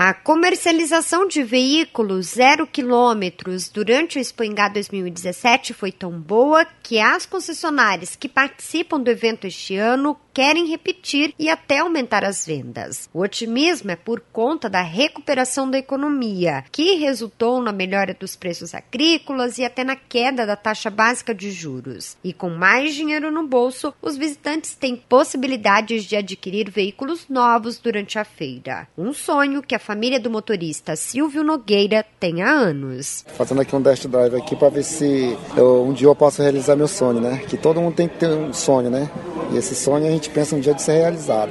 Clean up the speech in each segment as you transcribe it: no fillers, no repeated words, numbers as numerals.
A comercialização de veículos 0 quilômetros durante o Expo Ingá 2017 foi tão boa que as concessionárias que participam do evento este ano querem repetir e até aumentar as vendas. O otimismo é por conta da recuperação da economia, que resultou na melhora dos preços agrícolas e até na queda da taxa básica de juros. E com mais dinheiro no bolso, os visitantes têm possibilidades de adquirir veículos novos durante a feira. Um sonho que a família do motorista Silvio Nogueira tem há anos. Fazendo aqui um test drive aqui para ver se um dia eu posso realizar meu sonho, né? Que todo mundo tem que ter um sonho, né? E esse sonho a gente pensa um dia de ser realizado.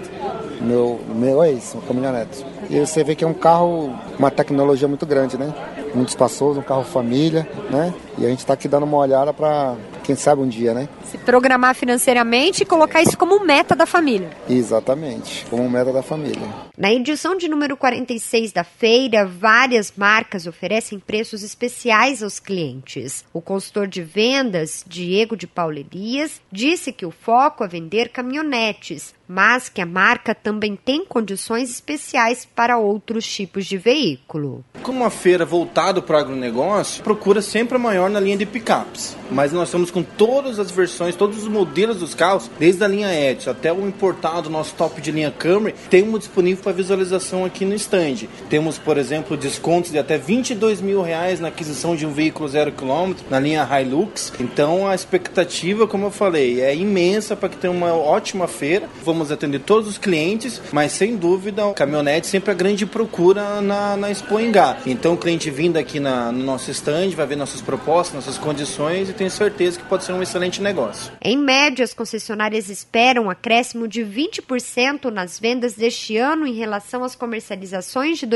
O meu é isso, uma caminhonete. E você vê que é um carro, uma tecnologia muito grande, né? Muito espaçoso, um carro família, né? E a gente está aqui dando uma olhada para, quem sabe, um dia, né? Se programar financeiramente e colocar isso como meta da família. Exatamente, como meta da família. Na edição de número 46 da feira, várias marcas oferecem preços especiais aos clientes. O consultor de vendas, Diego de Paulo Elias, disse que o foco é vender caminhonetes, mas que a marca também tem condições especiais para outros tipos de veículo. Como uma feira voltada para o agronegócio, procura sempre a maior na linha de picapes. Mas nós estamos com todas as versões, todos os modelos dos carros, desde a linha Etios até o importado, nosso top de linha Camry, temos disponível para visualização aqui no stand. Temos, por exemplo, descontos de até R$22 mil na aquisição de um veículo 0 km na linha Hilux. Então a expectativa, como eu falei, é imensa para que tenha uma ótima feira. Vamos atender todos os clientes, mas sem dúvida o caminhonete sempre a grande procura na Expo Ingá. Então o cliente vindo aqui no nosso stand vai ver nossas propostas, nossas condições e tenho certeza que pode ser um excelente negócio. Em média, as concessionárias esperam um acréscimo de 20% nas vendas deste ano em relação às comercializações de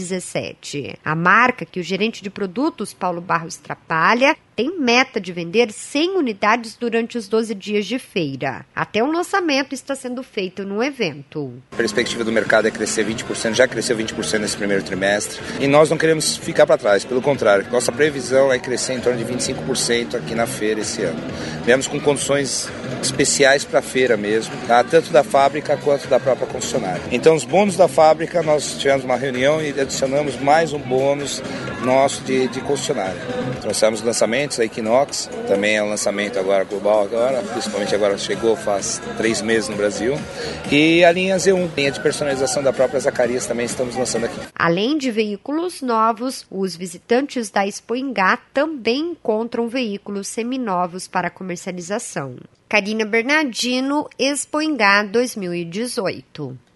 2017. A marca, que o gerente de produtos, Paulo Barros Trapalha, tem meta de vender 100 unidades durante os 12 dias de feira. Até um lançamento está sendo feito no evento. A perspectiva do mercado é crescer 20%, já cresceu 20% nesse primeiro trimestre. E nós não queremos ficar para trás, pelo contrário. Nossa previsão é crescer em torno de 25% aqui na feira esse ano. Viemos com condições especiais para a feira mesmo, tá? Tanto da fábrica quanto da própria concessionária. Então, os bônus da fábrica, nós tivemos uma reunião e adicionamos mais um bônus nosso de concessionária. Trouxemos lançamentos, a Equinox, também é um lançamento agora global, principalmente agora chegou faz 3 meses no Brasil. E a linha Z1, linha de personalização da própria Zacarias, também estamos lançando aqui. Além de veículos novos, os visitantes da Expo Ingá também encontram veículos seminovos para comercialização. Karina Bernardino, Expo Ingá 2018.